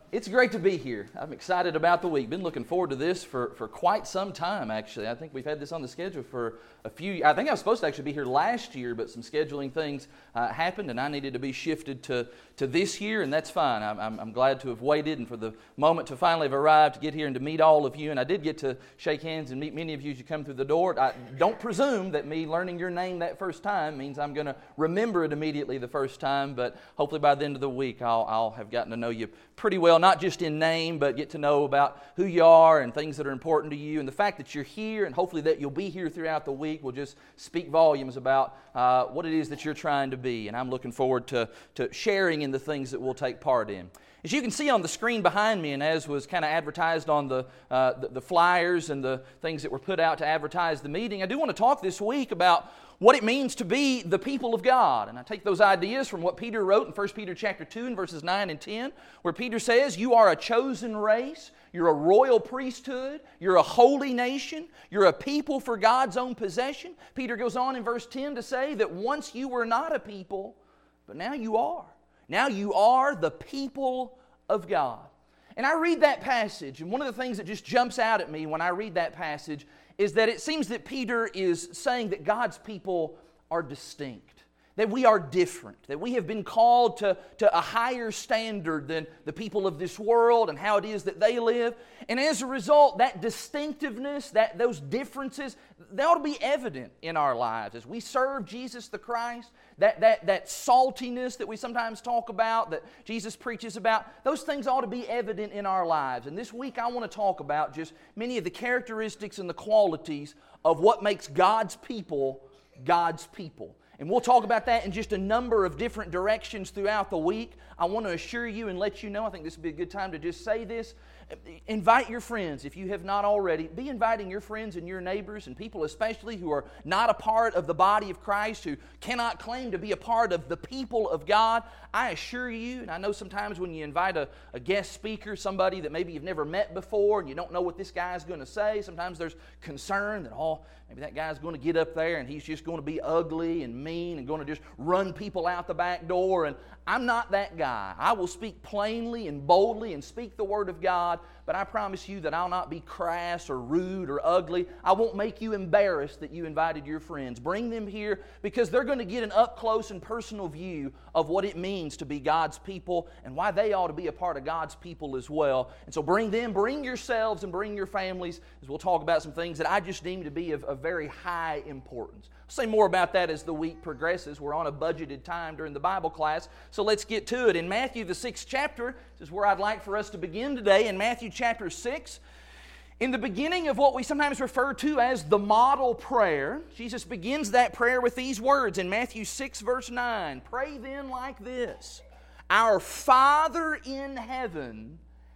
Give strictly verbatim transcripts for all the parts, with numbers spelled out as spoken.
It's great to be here. I'm excited about the week. Been looking forward to this for, for quite some time, actually. I think we've had this on the schedule for a few. I think I was supposed to actually be here last year, but some scheduling things uh, happened, and I needed to be shifted to, to this year, and that's fine. I'm, I'm, I'm glad to have waited and for the moment to finally have arrived to get here and to meet all of you. And I did get to shake hands and meet many of you as you come through the door. I don't presume that me learning your name that first time means I'm going to remember it immediately the first time, but hopefully by the end of the week I'll, I'll have gotten to know you pretty well, not just in name, but get to know about who you are and things that are important to you. And the fact that you're here and hopefully that you'll be here throughout the week will just speak volumes about uh, what it is that you're trying to be. And I'm looking forward to, to sharing in the things that we'll take part in. As you can see on the screen behind me, and as was kind of advertised on the, uh, the, the flyers and the things that were put out to advertise the meeting, I do want to talk this week about what it means to be the people of God. And I take those ideas from what Peter wrote in First Peter chapter two and verses nine and ten, where Peter says, you are a chosen race, you're a royal priesthood, you're a holy nation, you're a people for God's own possession. Peter goes on in verse ten to say that once you were not a people, but now you are. Now you are the people of God. And I read that passage, and one of the things that just jumps out at me when I read that passage is that it seems that Peter is saying that God's people are distinct, that we are different, that we have been called to, to a higher standard than the people of this world and how it is that they live. And as a result, that distinctiveness, that those differences, they ought to be evident in our lives as we serve Jesus the Christ. That, that, that saltiness that we sometimes talk about, that Jesus preaches about, those things ought to be evident in our lives. And this week I want to talk about just many of the characteristics and the qualities of what makes God's people God's people. And we'll talk about that in just a number of different directions throughout the week. I want to assure you and let you know, I think this would be a good time to just say this. Invite your friends, if you have not already. Be inviting your friends and your neighbors and people especially who are not a part of the body of Christ, who cannot claim to be a part of the people of God. I assure you, and I know sometimes when you invite a, a guest speaker, somebody that maybe you've never met before and you don't know what this guy's going to say, sometimes there's concern that, oh, maybe that guy's going to get up there and he's just going to be ugly and mean and going to just run people out the back door. And I'm not that guy. I will speak plainly and boldly and speak the Word of God, but I promise you that I'll not be crass or rude or ugly. I won't make you embarrassed that you invited your friends. Bring them here because they're going to get an up-close and personal view of what it means to be God's people and why they ought to be a part of God's people as well. And so bring them, bring yourselves, and bring your families as we'll talk about some things that I just deem to be of, of very high importance. I'll say more about that as the week progresses. We're on a budgeted time during the Bible class, so let's get to it. In Matthew, the sixth chapter, this is where I'd like for us to begin today. In Matthew chapter six, in the beginning of what we sometimes refer to as the model prayer, Jesus begins that prayer with these words in Matthew six, verse nine. Pray then like this, Our Father in heaven,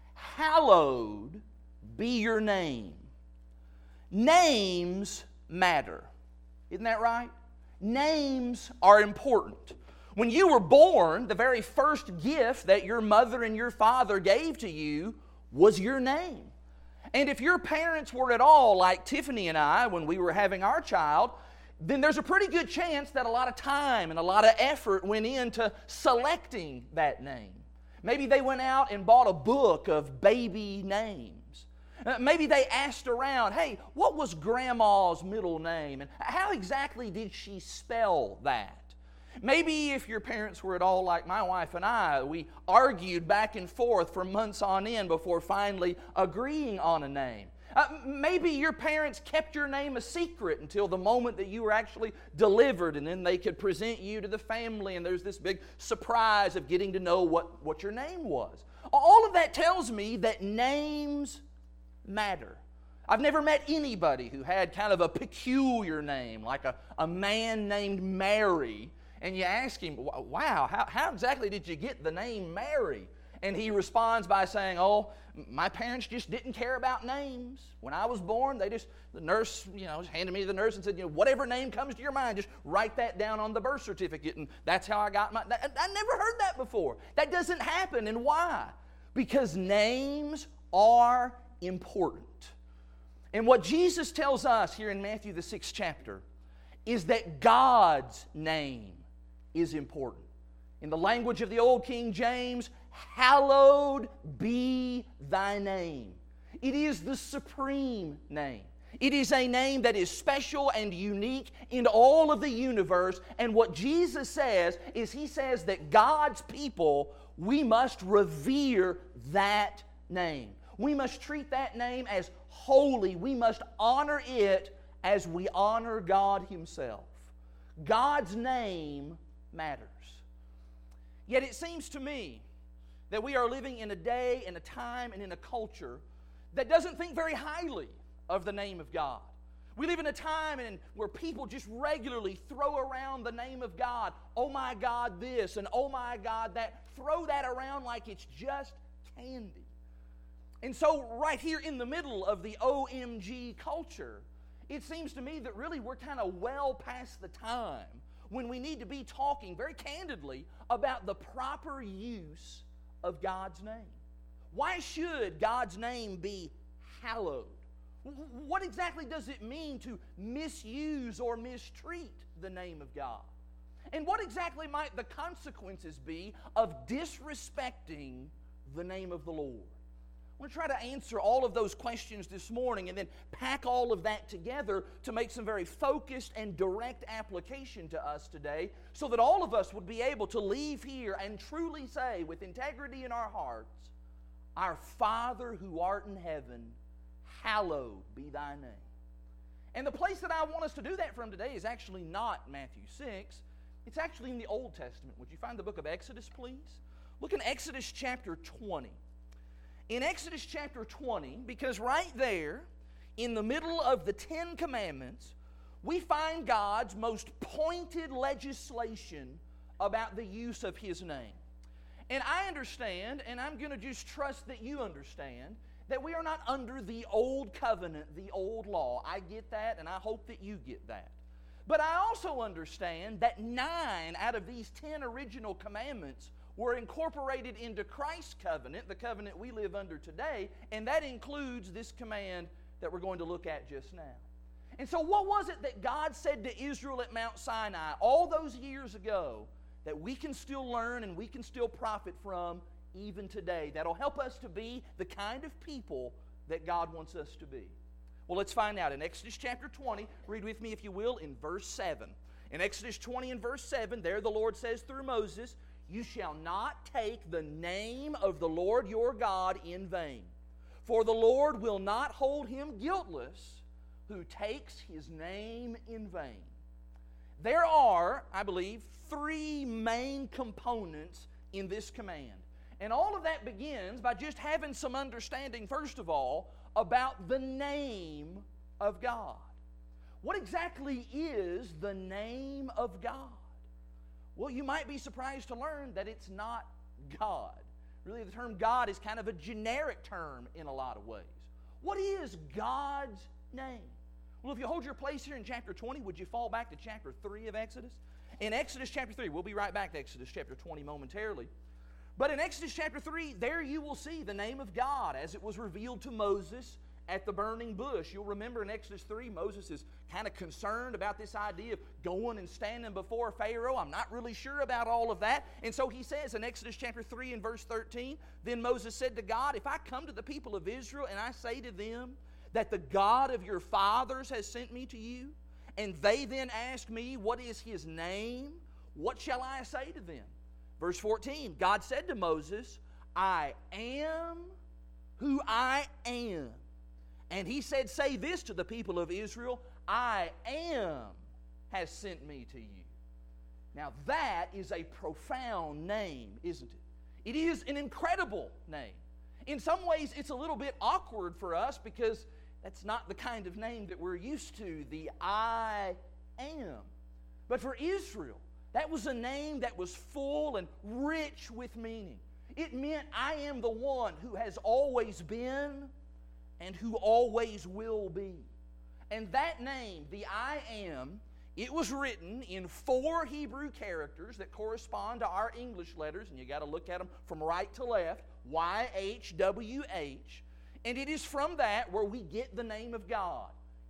hallowed be your name. Names matter. Isn't that right? Names are important. When you were born, the very first gift that your mother and your father gave to you was your name. And if your parents were at all like Tiffany and I when we were having our child, then there's a pretty good chance that a lot of time and a lot of effort went into selecting that name. Maybe they went out and bought a book of baby names. Uh, maybe they asked around, hey, what was Grandma's middle name? And how exactly did she spell that? Maybe if your parents were at all like my wife and I, we argued back and forth for months on end before finally agreeing on a name. Uh, maybe your parents kept your name a secret until the moment that you were actually delivered, and then they could present you to the family, and there's this big surprise of getting to know what, what your name was. All of that tells me that names matter. I've never met anybody who had kind of a peculiar name, like a, a man named Mary, and you ask him, wow, how, how exactly did you get the name Mary? And he responds by saying, oh, my parents just didn't care about names. When I was born, they just, the nurse, you know, just handed me to the nurse and said, you know, whatever name comes to your mind, just write that down on the birth certificate, and that's how I got my, I, I never heard that before. That doesn't happen, and why? Because names are important. And what Jesus tells us here in Matthew, the sixth chapter, is that God's name is important. In the language of the old King James, Hallowed be thy name. It is the supreme name. It is a name that is special and unique in all of the universe. And what Jesus says is He says that God's people, we must revere that name. We must treat that name as holy. We must honor it as we honor God Himself. God's name matters. Yet it seems to me that we are living in a day, in a time, and in a culture that doesn't think very highly of the name of God. We live in a time in where people just regularly throw around the name of God. Oh my God this and oh my God that. Throw that around like it's just candy. And so right here in the middle of the O M G culture, it seems to me that really we're kind of well past the time when we need to be talking very candidly about the proper use of God's name. Why should God's name be hallowed? What exactly does it mean to misuse or mistreat the name of God? And what exactly might the consequences be of disrespecting the name of the Lord? I want to try to answer all of those questions this morning and then pack all of that together to make some very focused and direct application to us today so that all of us would be able to leave here and truly say with integrity in our hearts, Our Father who art in heaven, hallowed be thy name. And the place that I want us to do that from today is actually not Matthew six. It's actually in the Old Testament. Would you find the book of Exodus, please? Look in Exodus chapter twenty. In Exodus chapter twenty, because right there, in the middle of the Ten Commandments, we find God's most pointed legislation about the use of His name. And I understand, and I'm going to just trust that you understand, that we are not under the old covenant, the old law. I get that, and I hope that you get that. But I also understand that nine out of these ten original commandments were incorporated into Christ's covenant, the covenant we live under today, and that includes this command that we're going to look at just now. And so what was it that God said to Israel at Mount Sinai all those years ago that we can still learn and we can still profit from even today, that'll help us to be the kind of people that God wants us to be? Well, let's find out. In Exodus chapter twenty, read with me if you will, in verse seven. In Exodus twenty and verse seven, there the Lord says through Moses, "You shall not take the name of the Lord your God in vain, for the Lord will not hold him guiltless who takes His name in vain." There are, I believe, three main components in this command. And all of that begins by just having some understanding, first of all, about the name of God. What exactly is the name of God? Well, you might be surprised to learn that it's not God. Really, the term God is kind of a generic term in a lot of ways. What is God's name? Well, if you hold your place here in chapter twenty, would you fall back to chapter three of Exodus? In Exodus chapter three, we'll be right back to Exodus chapter twenty momentarily. But in Exodus chapter three, there you will see the name of God as it was revealed to Moses at the burning bush. You'll remember in Exodus three, Moses is kind of concerned about this idea of going and standing before Pharaoh. I'm not really sure about all of that. And so he says in Exodus chapter three and verse thirteen, "Then Moses said to God, if I come to the people of Israel and I say to them that the God of your fathers has sent me to you, and they then ask me, what is His name? What shall I say to them?" Verse fourteen, God said to Moses, "I am who I am." And He said, "Say this to the people of Israel, I am has sent me to you." Now that is a profound name, isn't it? It is an incredible name. In some ways, it's a little bit awkward for us because that's not the kind of name that we're used to, the I am. But for Israel, that was a name that was full and rich with meaning. It meant I am the one who has always been and who always will be. And that name, the I am, it was written in four Hebrew characters that correspond to our English letters, and you got to look at them from right to left, Y H W H. And it is from that where we get the name of God.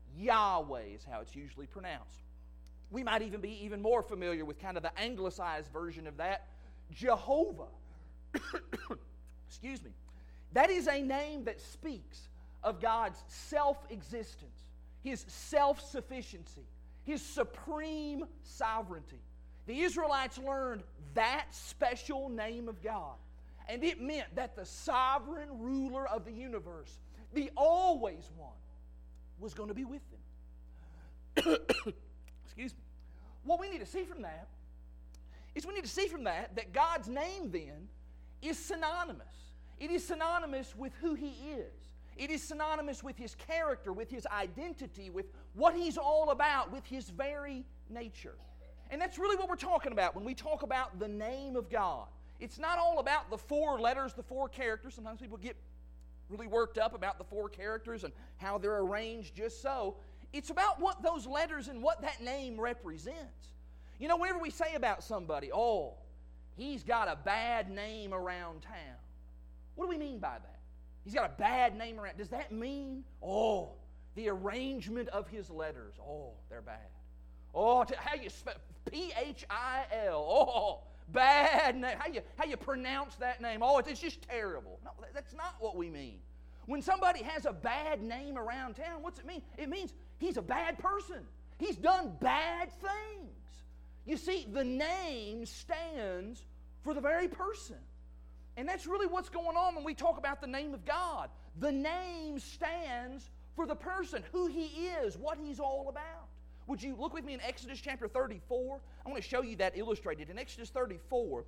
Yahweh is how it's usually pronounced. We might even be even more familiar with kind of the anglicized version of that, Jehovah. Excuse me. That is a name that speaks of God's self-existence, His self-sufficiency, His supreme sovereignty. The Israelites learned that special name of God, and it meant that the sovereign ruler of the universe, the always one, was going to be with them. Excuse me. What we need to see from that is we need to see from that that God's name then is synonymous. It is synonymous with who He is. It is synonymous with His character, with His identity, with what He's all about, with His very nature. And that's really what we're talking about when we talk about the name of God. It's not all about the four letters, the four characters. Sometimes people get really worked up about the four characters and how they're arranged just so. It's about what those letters and what that name represents. You know, whenever we say about somebody, oh, he's got a bad name around town. What do we mean by that? He's got a bad name around. Does that mean, oh, the arrangement of his letters, oh, they're bad. Oh, how you spell P H I L. Oh, bad name. How you, how you pronounce that name? Oh, it's just terrible. No, that's not what we mean. When somebody has a bad name around town, what's it mean? It means he's a bad person. He's done bad things. You see, the name stands for the very person. And that's really what's going on when we talk about the name of God. The name stands for the person, who He is, what He's all about. Would you look with me in Exodus chapter thirty-four? I want to show you that illustrated. In Exodus thirty-four,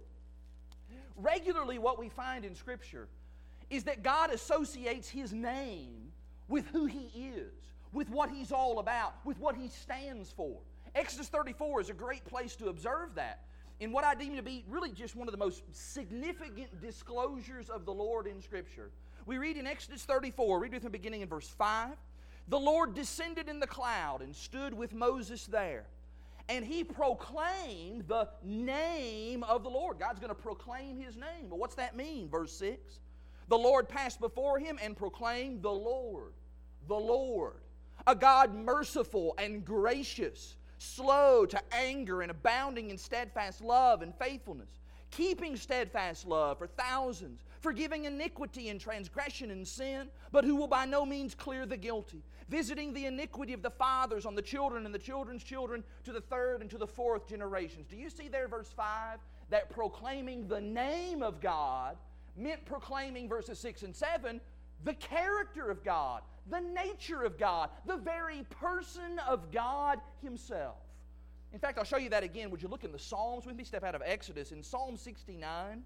regularly what we find in Scripture is that God associates His name with who He is, with what He's all about, with what He stands for. Exodus thirty-four is a great place to observe that in what I deem to be really just one of the most significant disclosures of the Lord in Scripture. We read in Exodus thirty-four, read with me beginning in verse five. The Lord descended in the cloud and stood with Moses there. And He proclaimed the name of the Lord. God's going to proclaim His name. But what's that mean? Verse six. The Lord passed before him and proclaimed, the Lord, the Lord, a God merciful and gracious, slow to anger and abounding in steadfast love and faithfulness, keeping steadfast love for thousands, forgiving iniquity and transgression and sin, but who will by no means clear the guilty, visiting the iniquity of the fathers on the children and the children's children to the third and to the fourth generations. Do you see there, verse five, that proclaiming the name of God meant proclaiming, verses six and seven, the character of God, the nature of God, the very person of God Himself. In fact, I'll show you that again. Would you look in the Psalms with me? Step out of Exodus. In Psalm sixty-nine,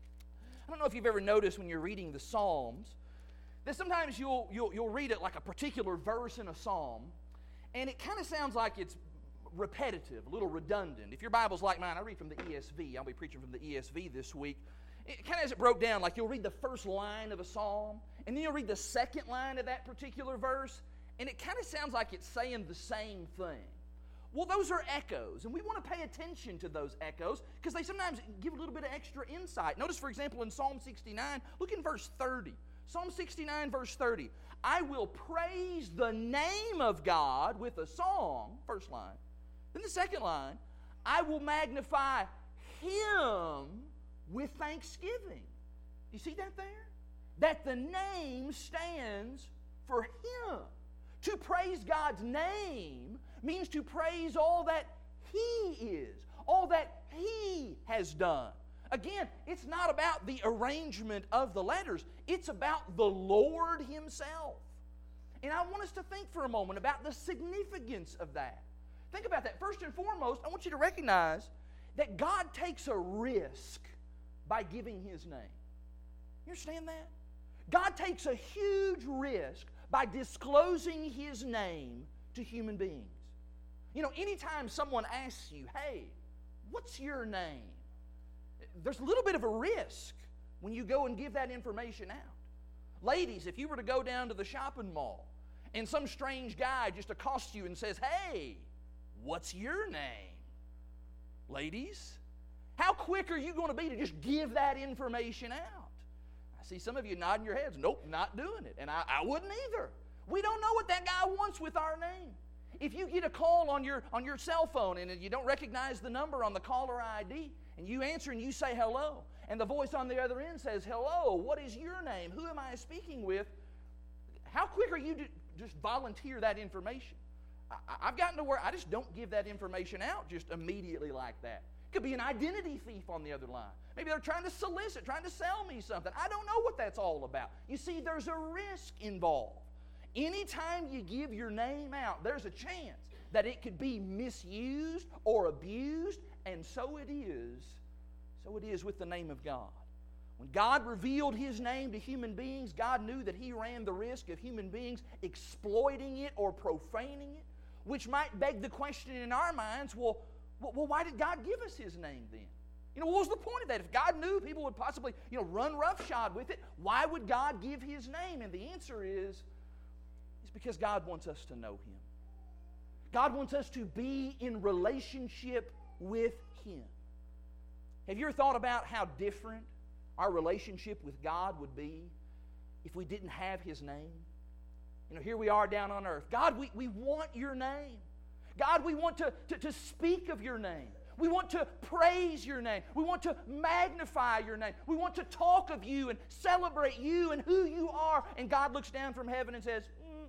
I don't know if you've ever noticed when you're reading the Psalms that sometimes you'll, you'll, you'll read it like a particular verse in a Psalm, and it kind of sounds like it's repetitive, a little redundant. If your Bible's like mine, I read from the E S V. I'll be preaching from the E S V this week. It kind of has it broke down, like you'll read the first line of a psalm, and then you'll read the second line of that particular verse, and it kind of sounds like it's saying the same thing. Well, those are echoes, and we want to pay attention to those echoes because they sometimes give a little bit of extra insight. Notice, for example, in Psalm sixty-nine, look in verse thirty. Psalm sixty-nine, verse thirty. I will praise the name of God with a song, first line. Then the second line, I will magnify Him with thanksgiving. You see that there? That the name stands for Him. To praise God's name means to praise all that He is, all that He has done. Again, it's not about the arrangement of the letters. It's about the Lord Himself. And I want us to think for a moment about the significance of that. Think about that. First and foremost, I want you to recognize that God takes a risk by giving His name. You understand that? God takes a huge risk by disclosing His name to human beings. You know, anytime someone asks you, hey, what's your name? There's a little bit of a risk when you go and give that information out. Ladies, if you were to go down to the shopping mall and some strange guy just accosts you and says, hey, what's your name? Ladies, how quick are you going to be to just give that information out? I see some of you nodding your heads. Nope, not doing it. And I, I wouldn't either. We don't know what that guy wants with our name. If you get a call on your, on your cell phone and you don't recognize the number on the caller I D, and you answer and you say hello, and the voice on the other end says, hello, what is your name? Who am I speaking with? How quick are you to just volunteer that information? I, I've gotten to where I just don't give that information out just immediately like that. It could be an identity thief on the other line. Maybe they're trying to solicit, trying to sell me something. I don't know what that's all about. You see, there's a risk involved. Anytime you give your name out, there's a chance that it could be misused or abused, and so it is. So it is with the name of God. When God revealed His name to human beings, God knew that He ran the risk of human beings exploiting it or profaning it, which might beg the question in our minds, well, well, why did God give us His name then? You know, what was the point of that? If God knew people would possibly, you know, run roughshod with it, why would God give His name? And the answer is, it's because God wants us to know Him. God wants us to be in relationship with Him. Have you ever thought about how different our relationship with God would be if we didn't have His name? You know, here we are down on earth. God, we, we want your name. God, we want to, to, to speak of your name. We want to praise your name. We want to magnify your name. We want to talk of you and celebrate you and who you are. And God looks down from heaven and says, mm,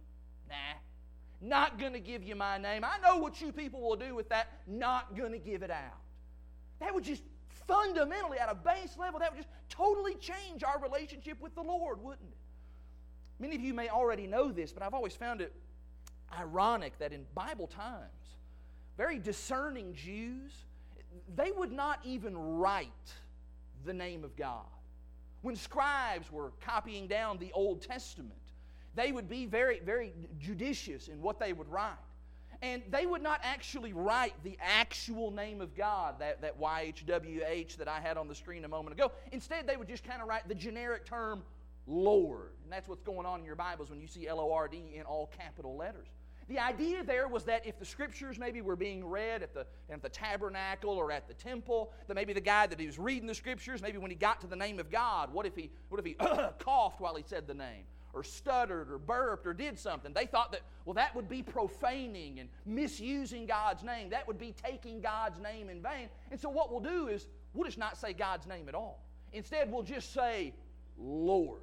nah, not going to give you my name. I know what you people will do with that. Not going to give it out. That would just fundamentally, at a base level, that would just totally change our relationship with the Lord, wouldn't it? Many of you may already know this, but I've always found it ironic that in Bible times, very discerning Jews, they would not even write the name of God. When scribes were copying down the Old Testament, they would be very, very judicious in what they would write. And they would not actually write the actual name of God, that, that Y H W H that I had on the screen a moment ago. Instead, they would just kind of write the generic term Lord. And that's what's going on in your Bibles when you see L O R D in all capital letters. The idea there was that if the Scriptures maybe were being read at the, at the tabernacle or at the temple, that maybe the guy that he was reading the Scriptures, maybe when he got to the name of God, what if he, what if he coughed while he said the name? Or stuttered or burped or did something? They thought that, well, that would be profaning and misusing God's name. That would be taking God's name in vain. And so what we'll do is we'll just not say God's name at all. Instead, we'll just say Lord.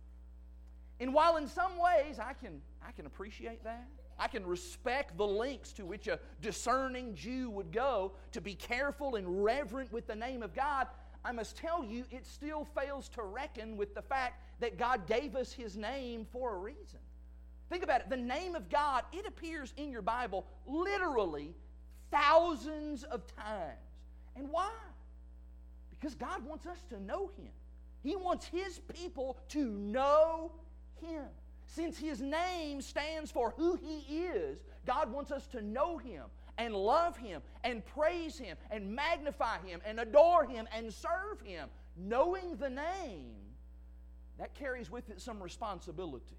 And while in some ways I can, I can appreciate that, I can respect the lengths to which a discerning Jew would go to be careful and reverent with the name of God, I must tell you, it still fails to reckon with the fact that God gave us His name for a reason. Think about it. The name of God, it appears in your Bible literally thousands of times. And why? Because God wants us to know Him. He wants His people to know Him. Since His name stands for who He is, God wants us to know Him and love Him and praise Him and magnify Him and adore Him and serve Him. Knowing the name, that carries with it some responsibility.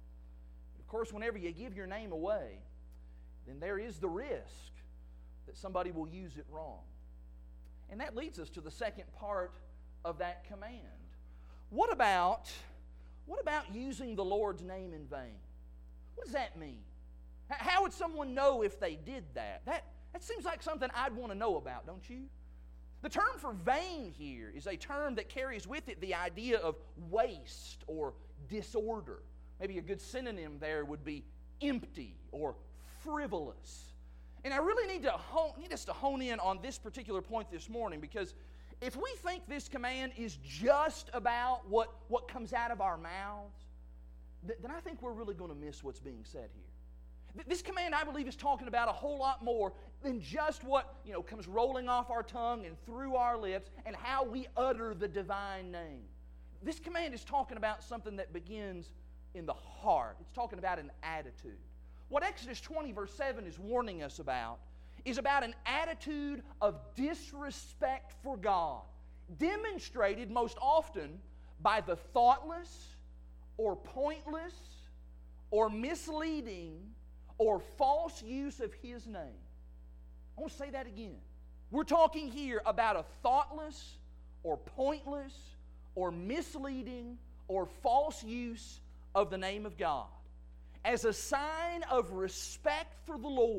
Of course, whenever you give your name away, then there is the risk that somebody will use it wrong. And that leads us to the second part of that command. What about, what about using the Lord's name in vain? What does that mean? How would someone know if they did that? That, that seems like something I'd want to know about, don't you? The term for vain here is a term that carries with it the idea of waste or disorder. Maybe a good synonym there would be empty or frivolous. And I really need to hone, need us to hone in on this particular point this morning, because if we think this command is just about what, what comes out of our mouths, th- then I think we're really going to miss what's being said here. This command, I believe, is talking about a whole lot more than just what, you know, comes rolling off our tongue and through our lips and how we utter the divine name. This command is talking about something that begins in the heart. It's talking about an attitude. What Exodus twenty verse seven is warning us about is about an attitude of disrespect for God, demonstrated most often by the thoughtless or pointless or misleading or false use of His name. I want to say that again. We're talking here about a thoughtless or pointless or misleading or false use of the name of God as a sign of respect for the Lord,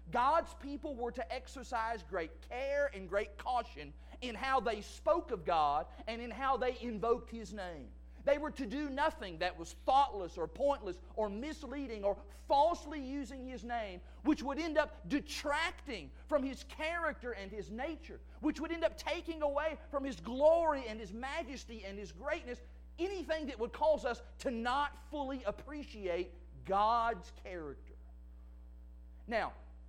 God's people were to exercise great care and great caution in how they spoke of God and in how they invoked His name. They were to do nothing that was thoughtless or pointless or misleading or falsely using His name, which would end up detracting from His character and His nature, which would end up taking away from His glory and His majesty and His greatness, anything that would cause us to not fully appreciate God's character. Now,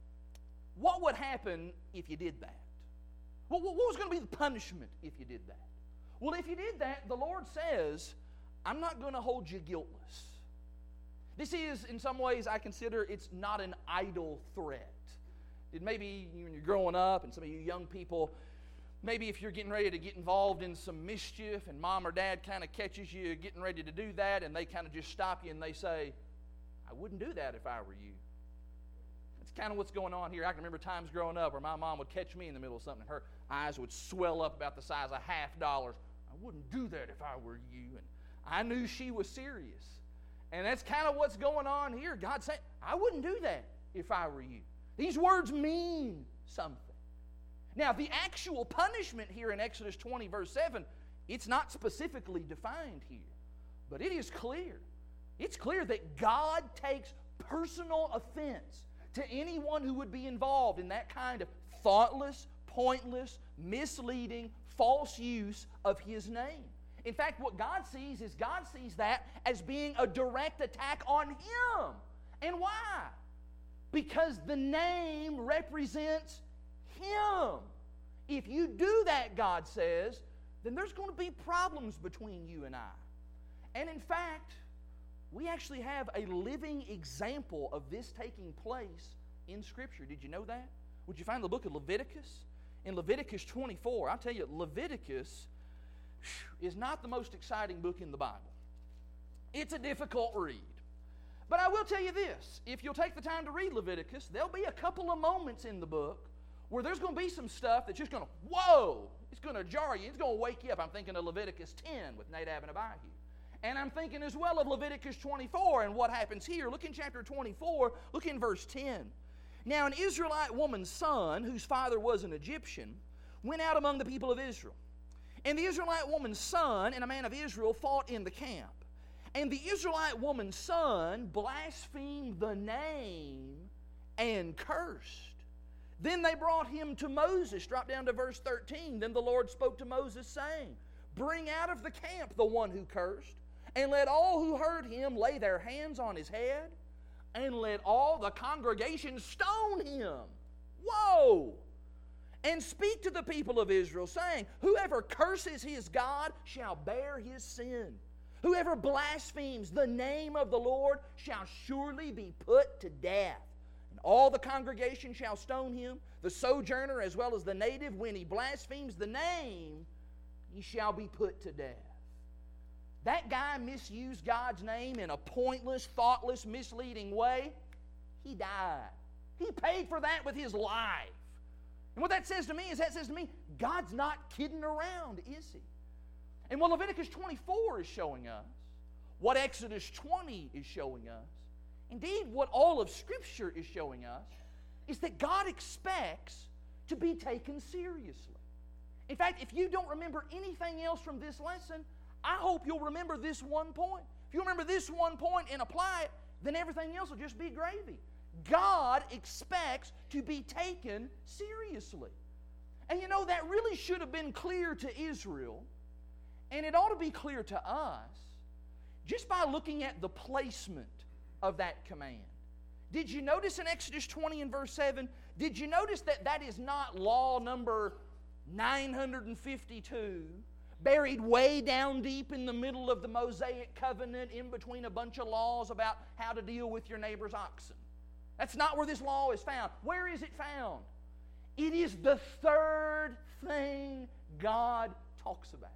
what would happen if you did that? What was going to be the punishment if you did that? Well, if you did that, the Lord says, I'm not going to hold you guiltless. This is, in some ways, I consider it's not an idle threat. It may be when you're growing up, and some of you young people, maybe if you're getting ready to get involved in some mischief, and mom or dad kind of catches you getting ready to do that, and they kind of just stop you and they say, I wouldn't do that if I were you. That's kind of what's going on here. I can remember times growing up where my mom would catch me in the middle of something, and her eyes would swell up about the size of half dollars. I wouldn't do that if I were you. And I knew she was serious. And that's kind of what's going on here. God said, I wouldn't do that if I were you. These words mean something. Now, the actual punishment here in Exodus twenty, verse seven, it's not specifically defined here. But it is clear. It's clear that God takes personal offense to anyone who would be involved in that kind of thoughtless, pointless, misleading, false use of His name. In fact, what God sees is God sees that as being a direct attack on Him. And why? Because the name represents Him. If you do that, God says, then there's going to be problems between you and I. And in fact, we actually have a living example of this taking place in Scripture. Did you know that? Would you find the book of Leviticus? In Leviticus twenty-four, I'll tell you, Leviticus is not the most exciting book in the Bible. It's a difficult read. But I will tell you this, if you'll take the time to read Leviticus, there'll be a couple of moments in the book where there's going to be some stuff that's just going to, whoa, it's going to jar you, it's going to wake you up. I'm thinking of Leviticus ten with Nadab and Abihu. And I'm thinking as well of Leviticus twenty-four and what happens here. Look in chapter twenty-four, look in verse ten. Now an Israelite woman's son, whose father was an Egyptian, went out among the people of Israel. And the Israelite woman's son and a man of Israel fought in the camp. And the Israelite woman's son blasphemed the name and cursed. Then they brought him to Moses. Drop down to verse thirteen. Then the Lord spoke to Moses, saying, Bring out of the camp the one who cursed, and let all who heard him lay their hands on his head, and let all the congregation stone him. Whoa! And speak to the people of Israel, saying, Whoever curses his God shall bear his sin. Whoever blasphemes the name of the Lord shall surely be put to death. And all the congregation shall stone him, the sojourner as well as the native. When he blasphemes the name, he shall be put to death. That guy misused God's name in a pointless, thoughtless, misleading way. He died. He paid for that with his life. And what that says to me is that says to me, God's not kidding around, is He? And what Leviticus twenty-four is showing us, what Exodus twenty is showing us, indeed what all of Scripture is showing us, is that God expects to be taken seriously. In fact, if you don't remember anything else from this lesson, I hope you'll remember this one point. If you remember this one point and apply it, then everything else will just be gravy. God expects to be taken seriously. And you know, that really should have been clear to Israel, and it ought to be clear to us just by looking at the placement of that command. Did you notice in Exodus twenty and verse seven, did you notice that that is not law number nine hundred fifty-two, buried way down deep in the middle of the Mosaic covenant in between a bunch of laws about how to deal with your neighbor's oxen? That's not where this law is found. Where is it found? It is the third thing God talks about.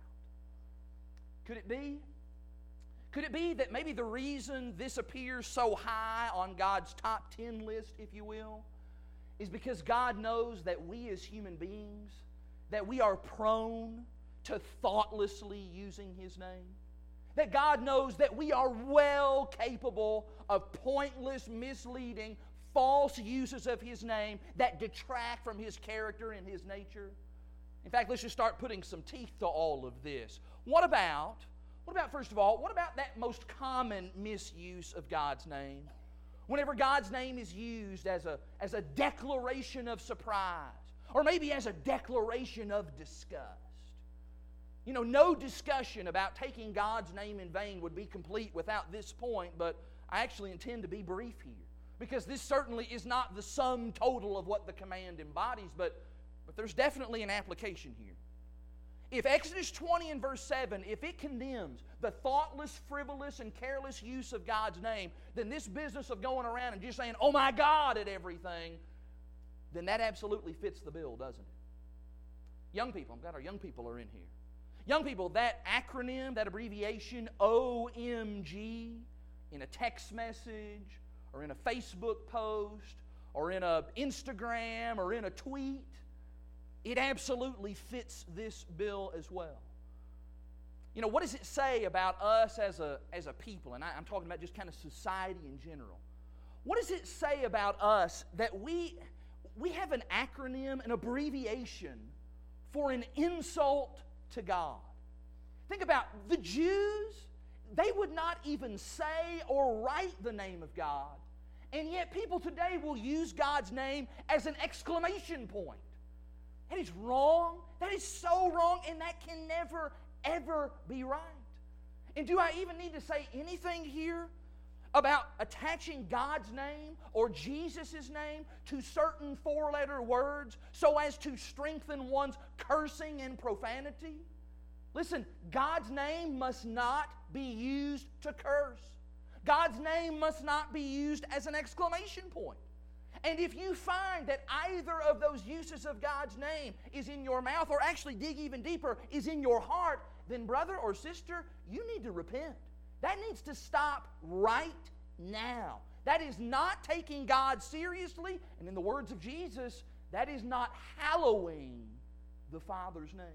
Could it be? Could it be that maybe the reason this appears so high on God's top ten list, if you will, is because God knows that we as human beings, that we are prone to thoughtlessly using His name? That God knows that we are well capable of pointless, misleading, false uses of His name that detract from His character and His nature? In fact, let's just start putting some teeth to all of this. What about, what about, first of all, what about that most common misuse of God's name? Whenever God's name is used as a, as a declaration of surprise, or maybe as a declaration of disgust. You know, no discussion about taking God's name in vain would be complete without this point, but I actually intend to be brief here, because this certainly is not the sum total of what the command embodies, but, but there's definitely an application here. If Exodus twenty and verse seven, if it condemns the thoughtless, frivolous, and careless use of God's name, then this business of going around and just saying, oh my God, at everything, then that absolutely fits the bill, doesn't it? Young people, I'm glad our young people are in here. Young people, that acronym, that abbreviation, O M G, in a text message, or in a Facebook post, or in an Instagram, or in a tweet, it absolutely fits this bill as well. You know, what does it say about us as a, as a people? And I, I'm talking about just kind of society in general. What does it say about us that we, we have an acronym, an abbreviation for an insult to God? Think about the Jews. They would not even say or write the name of God. And yet people today will use God's name as an exclamation point. That is wrong. That is so wrong, and that can never, ever be right. And do I even need to say anything here about attaching God's name or Jesus' name to certain four-letter words so as to strengthen one's cursing and profanity? Listen, God's name must not be used to curse. God's name must not be used as an exclamation point. And if you find that either of those uses of God's name is in your mouth, or actually dig even deeper, is in your heart, then brother or sister, you need to repent. That needs to stop right now. That is not taking God seriously, and in the words of Jesus, that is not hallowing the Father's name.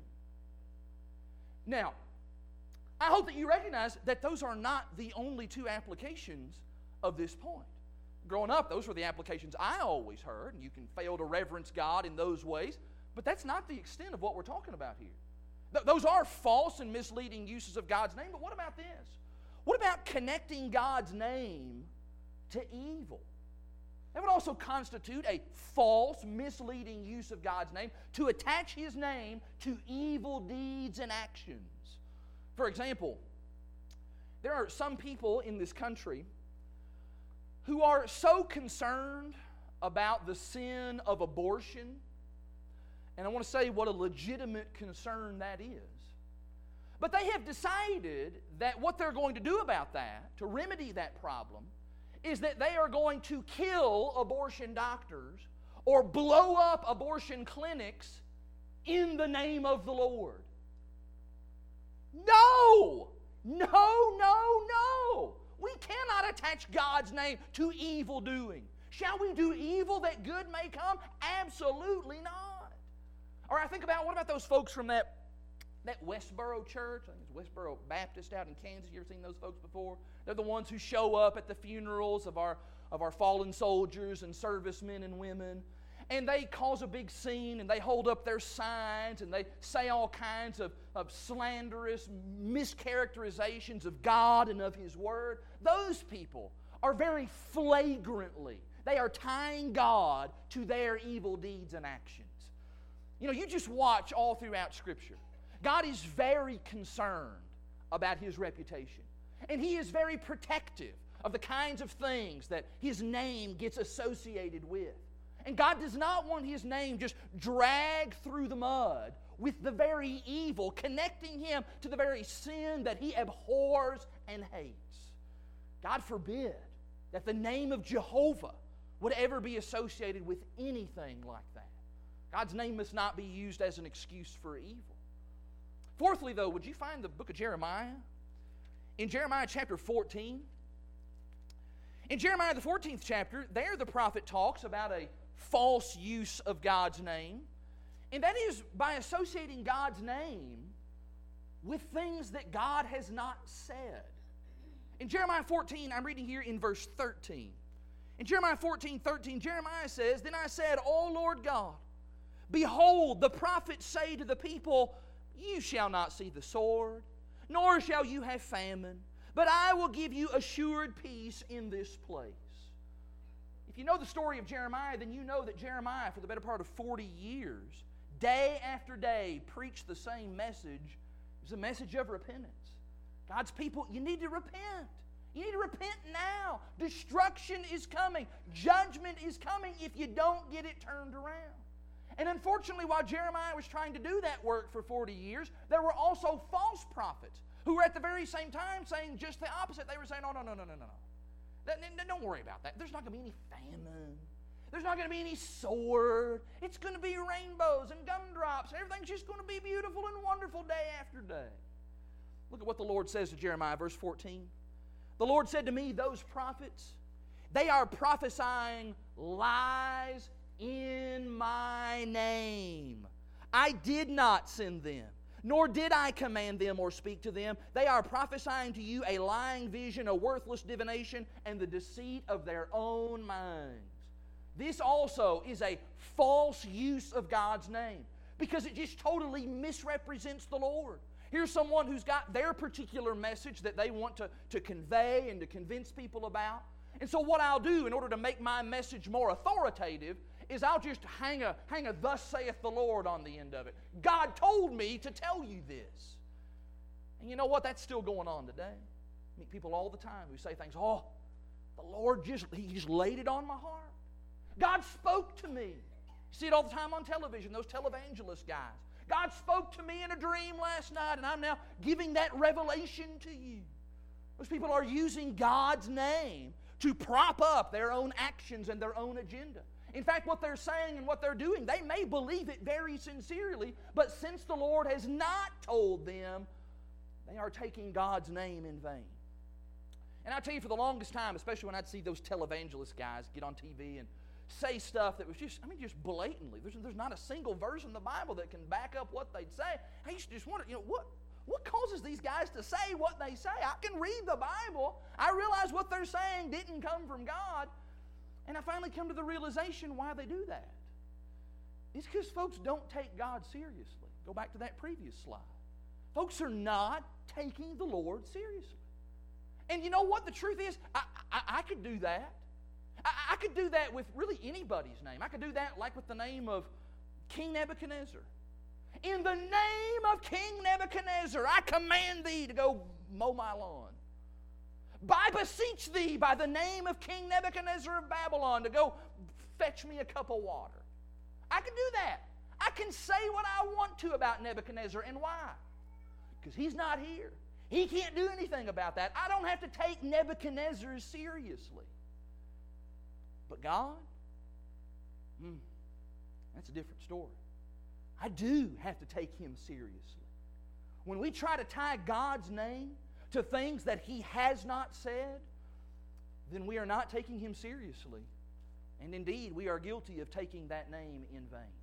Now, I hope that you recognize that those are not the only two applications of this point. Growing up, those were the applications I always heard, and you can fail to reverence God in those ways, but that's not the extent of what we're talking about here. Th- those are false and misleading uses of God's name, but what about this? What about connecting God's name to evil? That would also constitute a false, misleading use of God's name to attach His name to evil deeds and actions. For example, there are some people in this country who are so concerned about the sin of abortion, and I want to say what a legitimate concern that is. But they have decided that what they're going to do about that, to remedy that problem, is that they are going to kill abortion doctors or blow up abortion clinics in the name of the Lord. No! No, no, no! We cannot attach God's name to evil doing. Shall we do evil that good may come? Absolutely not. Or I think about, what about those folks from that, that Westboro church? I think it's Westboro Baptist out in Kansas. You ever seen those folks before? They're the ones who show up at the funerals of our, of our fallen soldiers and servicemen and women. And they cause a big scene, and they hold up their signs, and they say all kinds of, of slanderous mischaracterizations of God and of His Word. Those people are very flagrantly, they are tying God to their evil deeds and actions. You know, you just watch all throughout Scripture. God is very concerned about His reputation. And He is very protective of the kinds of things that His name gets associated with. And God does not want His name just dragged through the mud with the very evil, connecting Him to the very sin that He abhors and hates. God forbid that the name of Jehovah would ever be associated with anything like that. God's name must not be used as an excuse for evil. Fourthly, though, would you find the book of Jeremiah? In Jeremiah chapter fourteen, in Jeremiah the fourteenth chapter, there the prophet talks about a false use of God's name, and that is by associating God's name with things that God has not said. In Jeremiah fourteen, I'm reading here in verse thirteen. In Jeremiah fourteen thirteen, Jeremiah says, Then I said, O Lord God, behold, the prophets say to the people, You shall not see the sword, nor shall you have famine, but I will give you assured peace in this place. If you know the story of Jeremiah, then you know that Jeremiah, for the better part of forty years, day after day, preached the same message. It was a message of repentance. God's people, you need to repent. You need to repent now. Destruction is coming. Judgment is coming if you don't get it turned around. And unfortunately, while Jeremiah was trying to do that work for forty years, there were also false prophets who were at the very same time saying just the opposite. They were saying, oh, no, no, no, no, no, no. Don't worry about that. There's not going to be any famine. There's not going to be any sword. It's going to be rainbows and gumdrops. Everything's just going to be beautiful and wonderful day after day. Look at what the Lord says to Jeremiah, verse fourteen. The Lord said to me, those prophets, they are prophesying lies in my name. I did not send them, nor did I command them or speak to them. They are prophesying to you a lying vision, a worthless divination, and the deceit of their own minds. This also is a false use of God's name because it just totally misrepresents the Lord. Here's someone who's got their particular message that they want to, to convey and to convince people about. And so what I'll do in order to make my message more authoritative is I'll just hang a, hang a thus saith the Lord on the end of it. God told me to tell you this. And you know what? That's still going on today. I meet people all the time who say things, oh, the Lord just, He just laid it on my heart. God spoke to me. You see it all the time on television, those televangelist guys. God spoke to me in a dream last night, and I'm now giving that revelation to you. Those people are using God's name to prop up their own actions and their own agenda. In fact, what they're saying and what they're doing, they may believe it very sincerely, but since the Lord has not told them, they are taking God's name in vain. And I tell you, for the longest time, especially when I'd see those televangelist guys get on T V and say stuff that was just, I mean, just blatantly. There's, there's not a single verse in the Bible that can back up what they'd say. I used to just wonder, you know, what, what causes these guys to say what they say? I can read the Bible. I realize what they're saying didn't come from God. And I finally come to the realization why they do that. It's because folks don't take God seriously. Go back to that previous slide. Folks are not taking the Lord seriously. And you know what? The truth is, I, I, I could do that. I, I could do that with really anybody's name. I could do that like with the name of King Nebuchadnezzar. In the name of King Nebuchadnezzar, I command thee to go mow my lawn. I beseech thee by the name of King Nebuchadnezzar of Babylon to go fetch me a cup of water. I can do that. I can say what I want to about Nebuchadnezzar. And why? Because he's not here. He can't do anything about that. I don't have to take Nebuchadnezzar seriously. But God, hmm, that's a different story. I do have to take Him seriously. When we try to tie God's name to things that He has not said, then we are not taking Him seriously. And indeed, we are guilty of taking that name in vain.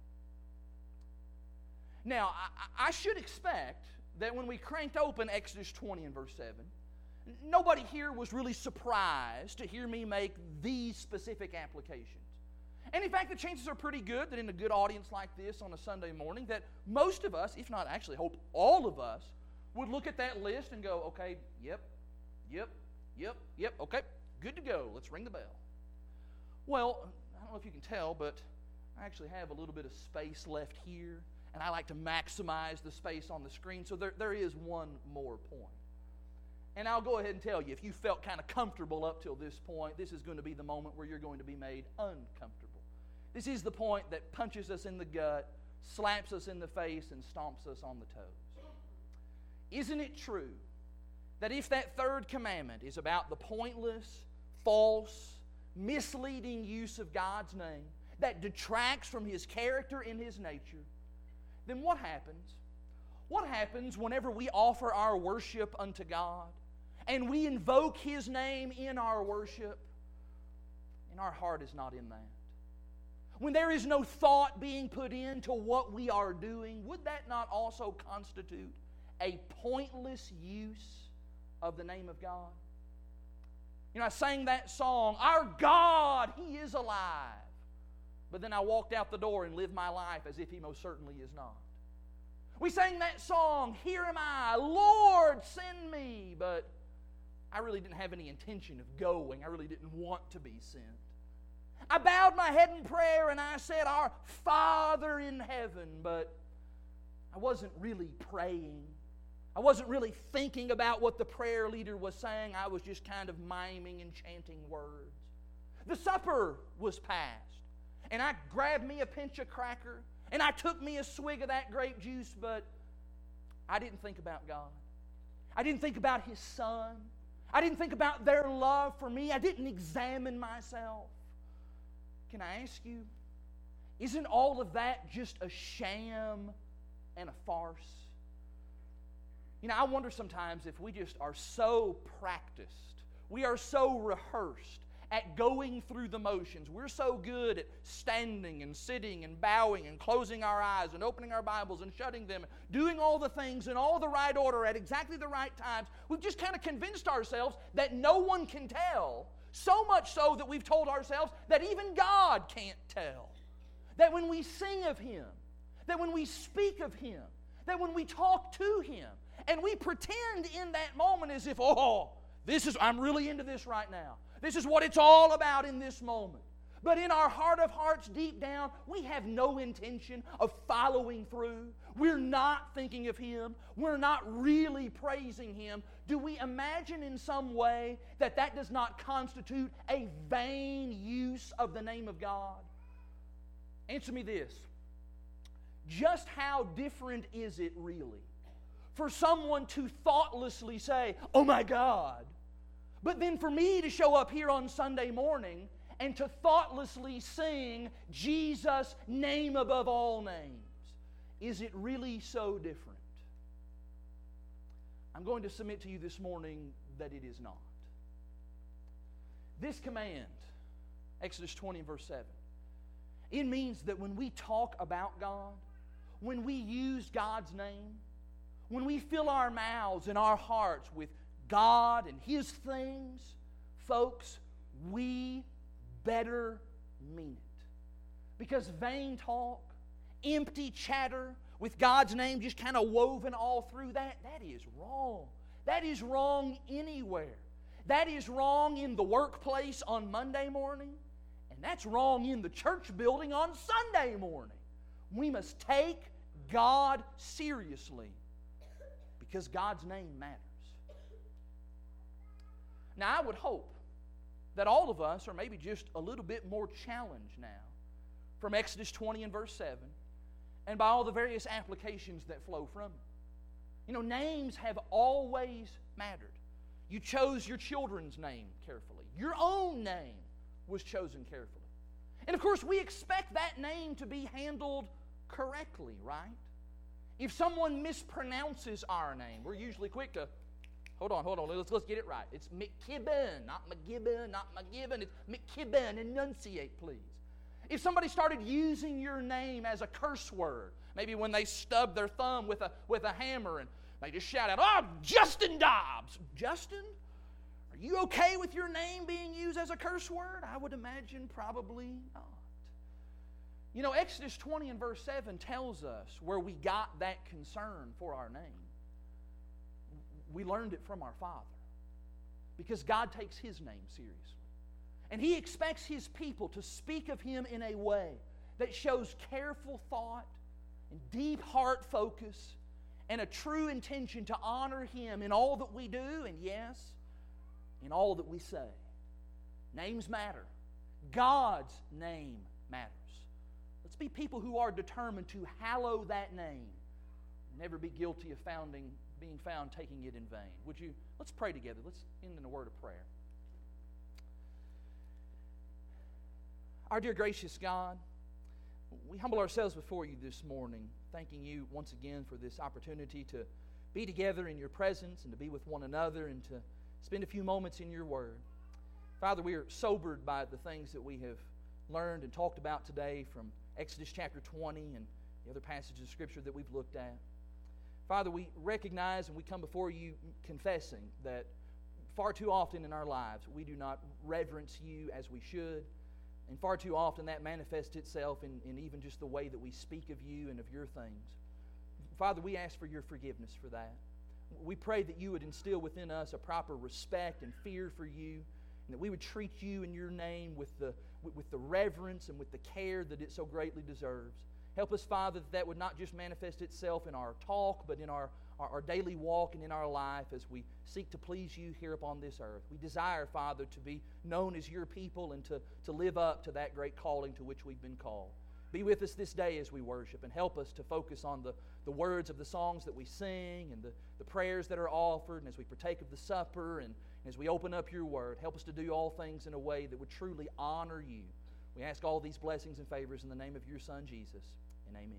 Now, I, I should expect that when we cranked open Exodus twenty and verse seven, nobody here was really surprised to hear me make these specific applications. And in fact, the chances are pretty good that in a good audience like this on a Sunday morning, that most of us, if not actually hope all of us, would look at that list and go, okay, yep, yep, yep, yep, okay, good to go. Let's ring the bell. Well, I don't know if you can tell, but I actually have a little bit of space left here, and I like to maximize the space on the screen, so there, there is one more point. And I'll go ahead and tell you, if you felt kind of comfortable up till this point, this is going to be the moment where you're going to be made uncomfortable. This is the point that punches us in the gut, slaps us in the face, and stomps us on the toes. Isn't it true that if that third commandment is about the pointless, false, misleading use of God's name that detracts from His character and His nature, then what happens? What happens whenever we offer our worship unto God and we invoke His name in our worship and our heart is not in that? When there is no thought being put into what we are doing, would that not also constitute a pointless use of the name of God? You know, I sang that song, Our God, He is alive. But then I walked out the door and lived my life as if He most certainly is not. We sang that song, Here am I, Lord, send me. But I really didn't have any intention of going. I really didn't want to be sent. I bowed my head in prayer and I said, Our Father in heaven. But I wasn't really praying. I wasn't really thinking about what the prayer leader was saying. I was just kind of miming and chanting words. The supper was passed. And I grabbed me a pinch of cracker, and I took me a swig of that grape juice, but I didn't think about God. I didn't think about His Son. I didn't think about their love for me. I didn't examine myself. Can I ask you, isn't all of that just a sham and a farce? You know, I wonder sometimes if we just are so practiced, we are so rehearsed at going through the motions. We're so good at standing and sitting and bowing and closing our eyes and opening our Bibles and shutting them, doing all the things in all the right order at exactly the right times. We've just kind of convinced ourselves that no one can tell, so much so that we've told ourselves that even God can't tell. That when we sing of Him, that when we speak of Him, that when we talk to Him, and we pretend in that moment as if, oh, this is, I'm really into this right now. This is what it's all about in this moment. But in our heart of hearts, deep down, we have no intention of following through. We're not thinking of Him. We're not really praising Him. Do we imagine in some way that that does not constitute a vain use of the name of God? Answer me this. Just how different is it really for someone to thoughtlessly say, oh my God, but then for me to show up here on Sunday morning and to thoughtlessly sing Jesus' name above all names? Is it really so different? I'm going to submit to you this morning that it is not. This command, Exodus twenty and verse seven, it means that when we talk about God, when we use God's name, when we fill our mouths and our hearts with God and His things, folks, we better mean it. Because vain talk, empty chatter with God's name just kind of woven all through that, that is wrong. That is wrong anywhere. That is wrong in the workplace on Monday morning, and that's wrong in the church building on Sunday morning. We must take God seriously because God's name matters. Now, I would hope that all of us are maybe just a little bit more challenged now from Exodus twenty and verse seven and by all the various applications that flow from it. You know, names have always mattered. You chose your children's name carefully. Your own name was chosen carefully. And of course, we expect that name to be handled correctly, right? If someone mispronounces our name, we're usually quick to Hold on, hold on. Let's, let's get it right. It's McKibben, not McGibbon, not McGibbon. It's McKibben. Enunciate, please. If somebody started using your name as a curse word, maybe when they stubbed their thumb with a, with a hammer and they just shout out, oh, Justin Dobbs. Justin? Are you okay with your name being used as a curse word? I would imagine probably not. You know, Exodus twenty and verse seven tells us where we got that concern for our name. We learned it from our Father. Because God takes His name seriously. And He expects His people to speak of Him in a way that shows careful thought and deep heart focus and a true intention to honor Him in all that we do and, yes, in all that we say. Names matter. God's name matters. Let's be people who are determined to hallow that name. Never be guilty of founding being found taking it in vain. Would you, let's pray together. Let's end in a word of prayer. Our dear gracious God, we humble ourselves before you this morning, thanking you once again for this opportunity to be together in your presence and to be with one another and to spend a few moments in your word. Father, we are sobered by the things that we have learned and talked about today from Exodus chapter twenty and the other passages of Scripture that we've looked at. Father, we recognize and we come before you confessing that far too often in our lives, we do not reverence You as we should. And far too often that manifests itself in, in even just the way that we speak of You and of Your things. Father, we ask for Your forgiveness for that. We pray that You would instill within us a proper respect and fear for You, and that we would treat You in Your name with the, with the reverence and with the care that it so greatly deserves. Help us, Father, that that would not just manifest itself in our talk, but in our, our, our daily walk and in our life as we seek to please You here upon this earth. We desire, Father, to be known as Your people and to, to live up to that great calling to which we've been called. Be with us this day as we worship, and help us to focus on the, the words of the songs that we sing and the, the prayers that are offered, and as we partake of the supper and as we open up Your Word. Help us to do all things in a way that would truly honor You. We ask all these blessings and favors in the name of Your Son, Jesus, and amen.